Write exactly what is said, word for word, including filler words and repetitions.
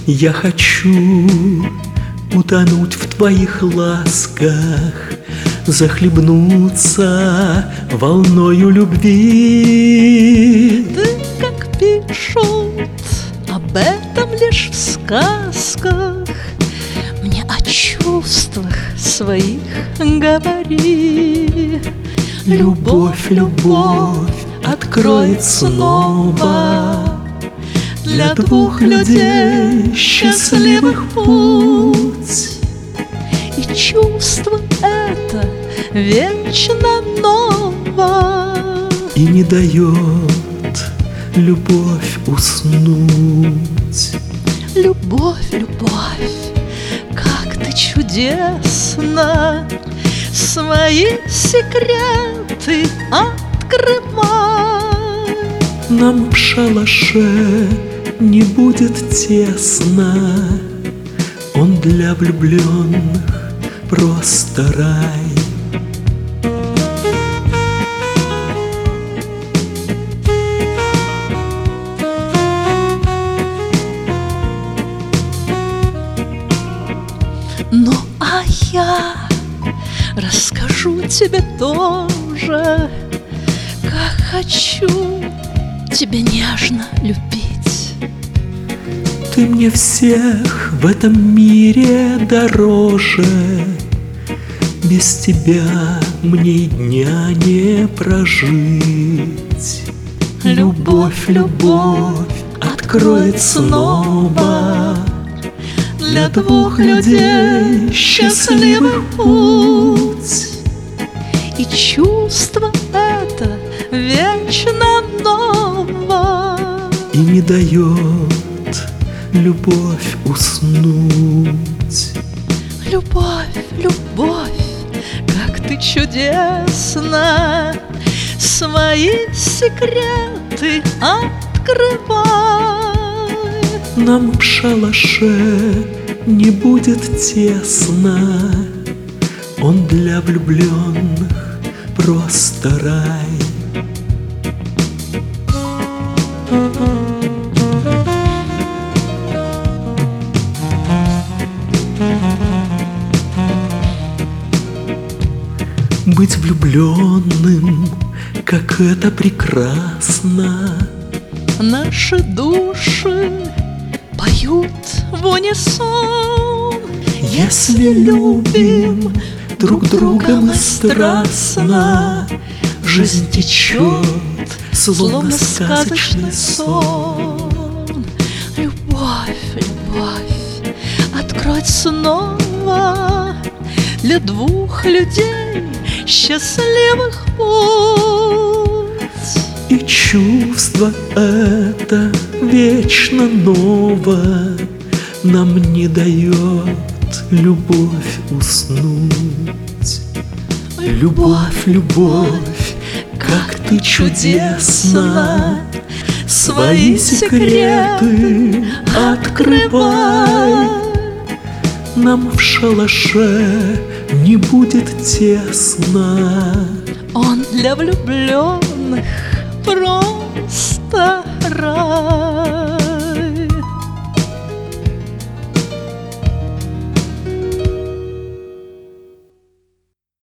Я хочу утонуть в твоих ласках, захлебнуться волною любви. Ты, как пишут об этом лишь в сказках, мне о чувствах своих говори. Любовь, любовь откроет снова для двух людей счастливых путь. И чувство это вечно ново, и не дает любовь уснуть. Любовь, любовь, как ты чудесна, свои секреты открывай. Нам в шалаше не будет тесно, он для влюбленных просто рай. Ну а я расскажу тебе тоже, как хочу тебя нежно любить. Ты мне всех в этом мире дороже, без тебя мне и дня не прожить. Любовь, любовь откроет снова для двух людей счастливых путь. И чувство это вечно ново, и не дает любовь уснуть. Любовь, любовь, как ты чудесна, свои секреты открывай. Нам в шалаше не будет тесно, он для влюбленных просто рай. Быть влюбленным, как это прекрасно. Наши души поют в унисон. Если любим друг друга мы страстно, жизнь течет, словно сказочный сон. Любовь, любовь откроет снова для двух людей счастливых путь. И чувство это вечно ново нам не дает любовь уснуть. Любовь, любовь, как ты чудесна, свои секреты открывай. Нам в шалаше не будет тесно, он для влюбленных просто рай.